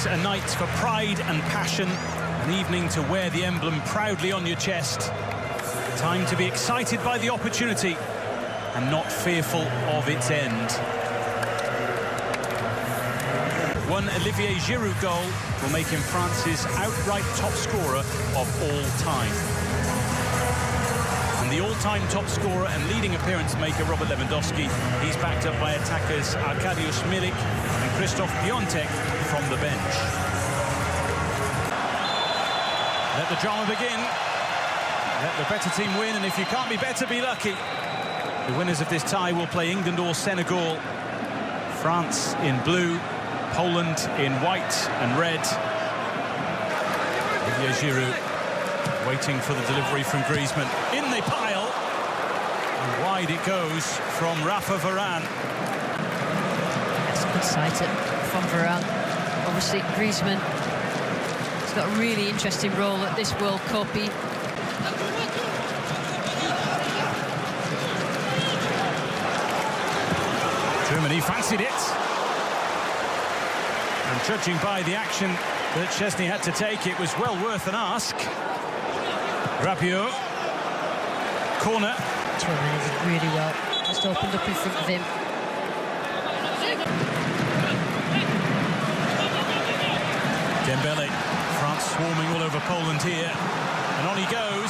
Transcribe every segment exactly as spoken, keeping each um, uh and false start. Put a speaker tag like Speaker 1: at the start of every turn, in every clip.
Speaker 1: It's a night for pride and passion, an evening to wear the emblem proudly on your chest. Time to be excited by the opportunity and not fearful of its end. One Olivier Giroud goal will make him France's outright top scorer of all time. And the all-time top scorer and leading appearance maker Robert Lewandowski, he's backed up by attackers Arkadiusz Milik and Krzysztof Piątek from the bench. Let the drama begin. Let the better team win, and if you can't be better, be lucky. The winners of this tie will play England or Senegal. France in blue, Poland in white and red. Olivier Giroud waiting for the delivery from Griezmann. In they pile, and wide it goes from Rafa Varane.
Speaker 2: That's a good sight from Varane. Obviously, Griezmann has got a really interesting role at this World Cup. He
Speaker 1: Germany fancied it. And judging by the action that Szczesny had to take, it was well worth an ask. Rabiot. Corner.
Speaker 2: Germany did really well. Just opened up in front of him.
Speaker 1: Dembele. France swarming all over Poland here. And on he goes.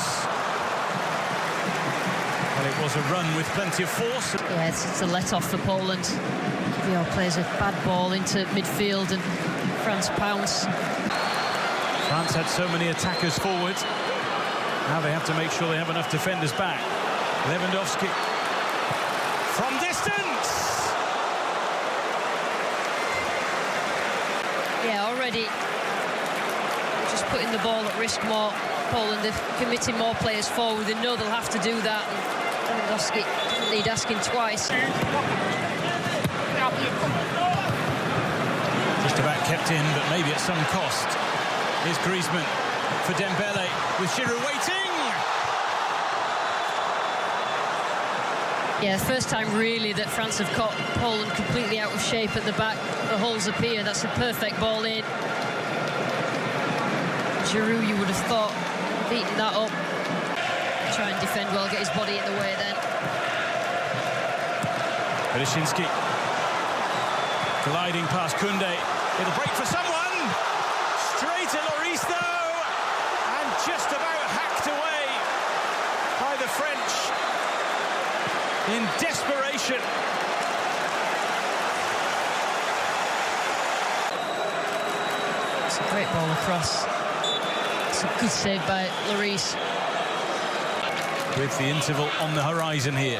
Speaker 1: Well, it was a run with plenty of force.
Speaker 2: Yeah, it's, it's a let-off for Poland. Rabiot plays a bad ball into midfield and France pounce.
Speaker 1: France had so many attackers forward. Now they have to make sure they have enough defenders back. Lewandowski from distance.
Speaker 2: Yeah, already just putting the ball at risk more. Poland are committing more players forward. They know they'll have to do that. And Lewandowski doesn't need asking twice.
Speaker 1: Just about kept in, but maybe at some cost. Here's Griezmann for Dembele with Giroud waiting.
Speaker 2: Yeah, first time really that France have caught Poland completely out of shape at the back. The holes appear. That's a perfect ball in. Giroud, you would have thought, beating that up. Try and defend well, get his body in the way then.
Speaker 1: Bereshinski gliding past Koundé. It'll break for someone. Straight at Lloris though, and just about hacked away by the French in desperation.
Speaker 2: It's a great ball across. It's a good save by Lloris.
Speaker 1: With the interval on the horizon here.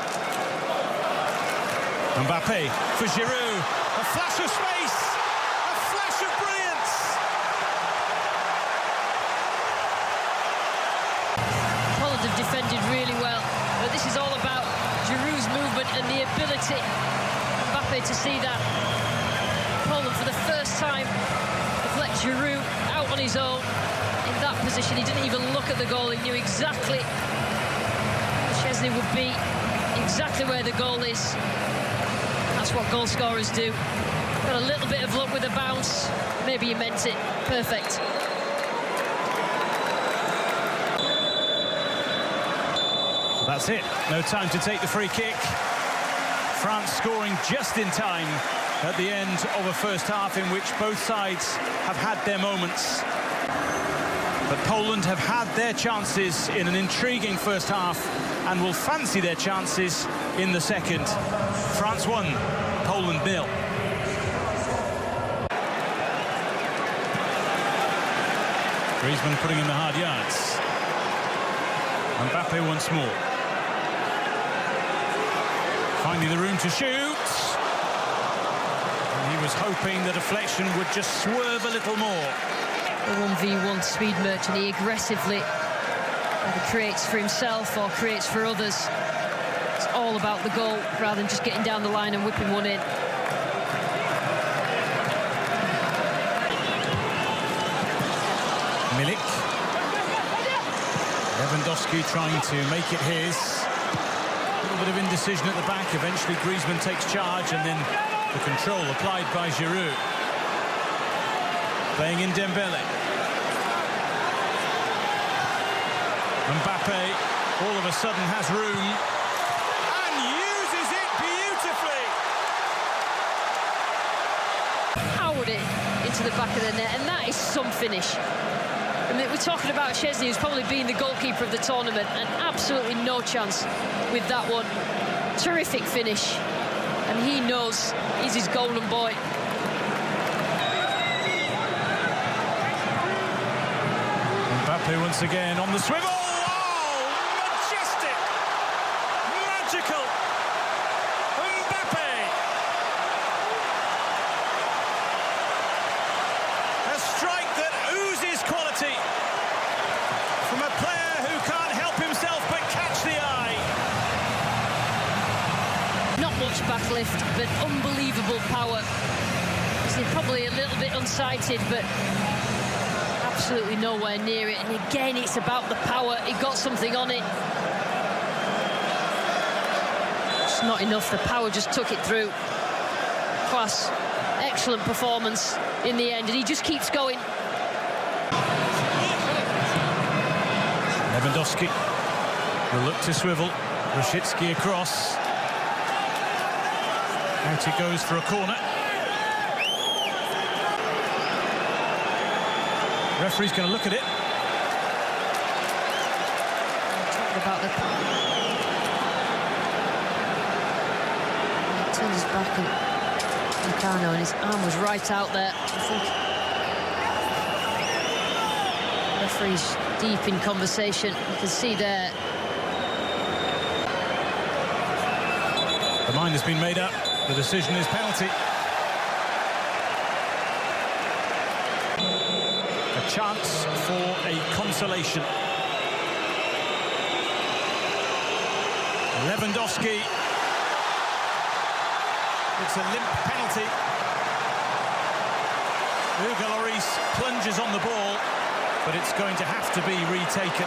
Speaker 1: Mbappe for Giroud. A flash of space. A flash of brilliance.
Speaker 2: Poland have defended really well, but this is all about Giroud's movement and the ability Mbappe to see that. Poland for the first time have let Giroud out on his own in that position. He didn't even look at the goal. He knew exactly Szczesny would be, exactly where the goal is. That's what goal scorers do. Got a little bit of luck with a bounce. Maybe he meant it. Perfect.
Speaker 1: That's it. No time to take the free kick. France scoring just in time at the end of a first half in which both sides have had their moments. But Poland have had their chances in an intriguing first half and will fancy their chances in the second. France one, Poland nil. Griezmann putting in the hard yards. Mbappe once more. Finding the room to shoot. And he was hoping the deflection would just swerve a little more.
Speaker 2: The one v one speed merchant, he aggressively either creates for himself or creates for others. It's all about the goal rather than just getting down the line and whipping one in.
Speaker 1: Milik. Lewandowski trying to make it his. A little bit of indecision at the back. Eventually Griezmann takes charge and then the control applied by Giroud. playing in Dembele. Mbappe all of a sudden has room and uses it beautifully.
Speaker 2: Powered it into the back of the net, and that is some finish. I mean, we're talking about Szczesny, who's probably been the goalkeeper of the tournament, and absolutely no chance with that one. Terrific finish, and he knows he's his golden boy.
Speaker 1: Mbappe once again on the swivel. Magical! Mbappe! A strike that oozes quality from a player who can't help himself but catch the eye.
Speaker 2: Not much backlift, but unbelievable power. He's probably a little bit unsighted, but absolutely nowhere near it. And again, it's about the power. He got something on it. Not enough. The power just took it through. Class, excellent performance in the end, and he just keeps going.
Speaker 1: Lewandowski will look to swivel. Rashitsky across. Out it goes for a corner. Referee's going to look at it.
Speaker 2: Talking about the turns his back and Meccano, and his arm was right out there. I think referee's deep in conversation. You can see there.
Speaker 1: The mind has been made up. The decision is penalty. A chance for a consolation. Lewandowski. It's a limp penalty. Hugo Lloris plunges on the ball, but it's going to have to be retaken.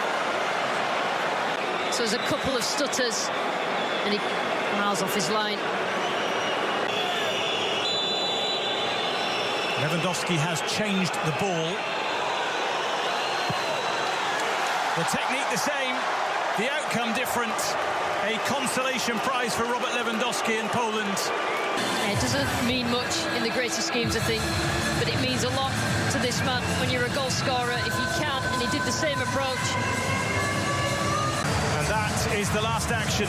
Speaker 2: So there's a couple of stutters, and he miles off his line.
Speaker 1: Lewandowski has changed the ball. The technique the same, the outcome different. A consolation prize for Robert Lewandowski in Poland.
Speaker 2: Yeah, it doesn't mean much in the greater schemes of things, but it means a lot to this man when you're a goal scorer, if you can, and he did the same approach.
Speaker 1: And that is the last action.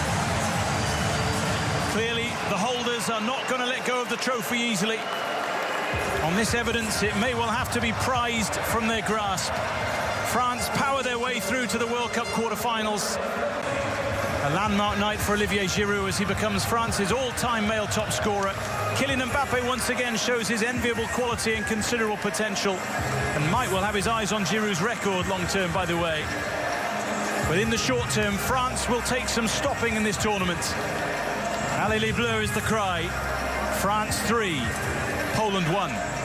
Speaker 1: Clearly, the holders are not going to let go of the trophy easily. On this evidence, it may well have to be prized from their grasp. France power their way through to the World Cup quarter-finals. A landmark night for Olivier Giroud as he becomes France's all-time male top scorer. Kylian Mbappe once again shows his enviable quality and considerable potential, and might well have his eyes on Giroud's record long-term, by the way. But in the short term, France will take some stopping in this tournament. Allez les Bleus is the cry. France three, Poland one.